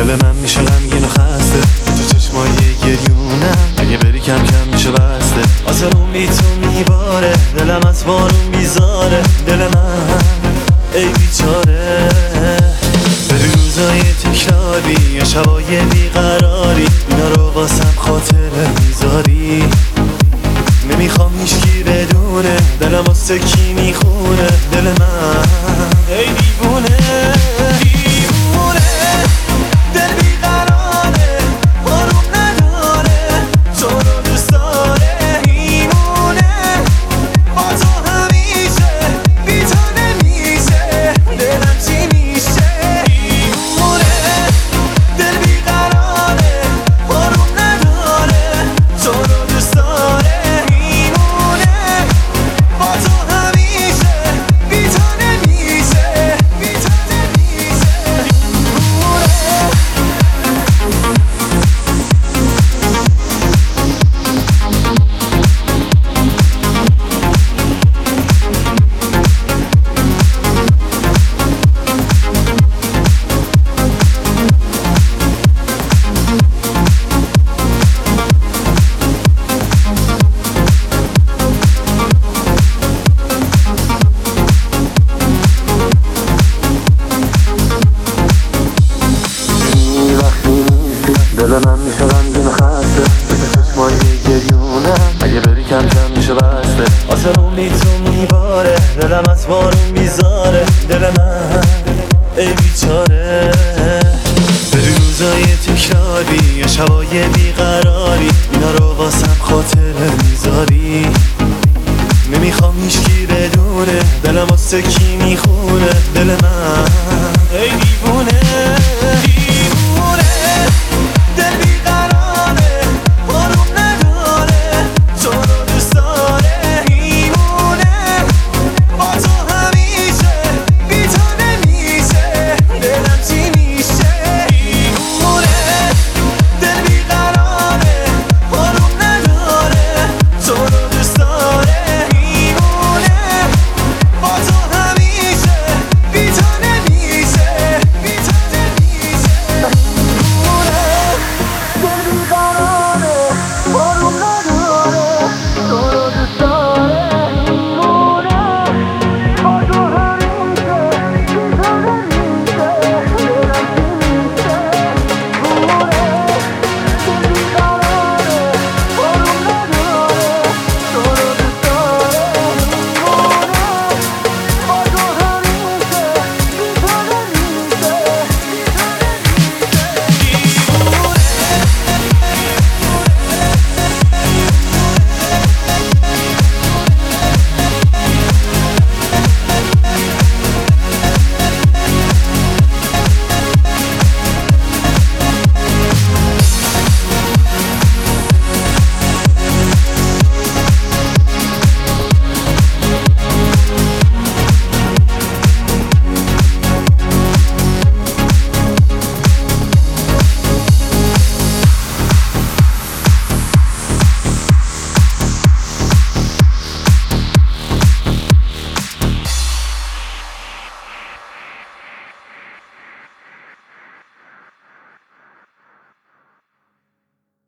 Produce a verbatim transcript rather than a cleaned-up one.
دل من میشه غمگین و خسته، تو چشمای گریونم اگه بری کم کم میشه بسته. آسمون بی تو میباره، دلم از بارون بیزاره. دل من ای بیچاره، بری روزای تکراری یا شبای بیقراری، اینا رو واسم خاطره میذاری. نمیخوام هیچکی بدونه دلم واسه کی میخونه. دل من ای دیوونه دیوونه، دل بیقراره، آروم نداره، تو رو دوست داره، میمونه با تو همیشه، بی تو نمیشه، دلم چی میشه. دیوونه، دل بیقراره، آروم نداره، تو رو دوست داره، دل من میشه غمگین و خسته، تو چشمای گریونم اگه بری کم کم میشه بسته. آسمون بی تو میباره، دلم از بارون بیزاره. دل من ای بیچاره، بری روزای تکراری یا شبای بیقراری، اینا رو واسم خاطره میذاری. نمیخوام هیچکی بدونه دلم واسه کی میخونه. دل من ای دیوونه